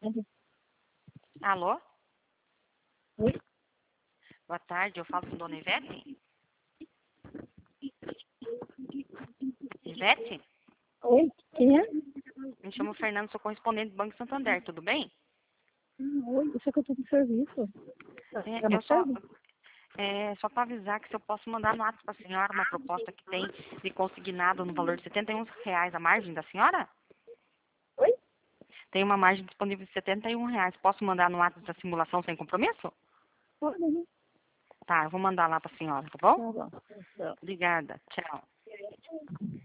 Alô? Oi? Boa tarde, eu falo com Dona Ivete? Ivete? Oi? Quem é? Me chamo Fernando, sou correspondente do Banco Santander, tudo bem? Oi, isso é que eu tô com serviço. É Eu uma só, tarde? só para avisar que se eu posso mandar no WhatsApp para a senhora uma proposta que tem de consignado no valor de R$ 71 a margem da senhora? Oi? Tem uma margem disponível de R$ 71. Posso mandar no WhatsApp da simulação sem compromisso? Pode, né? Tá, eu vou mandar lá para a senhora, tá bom? Tá bom. Tá. Obrigada, tchau.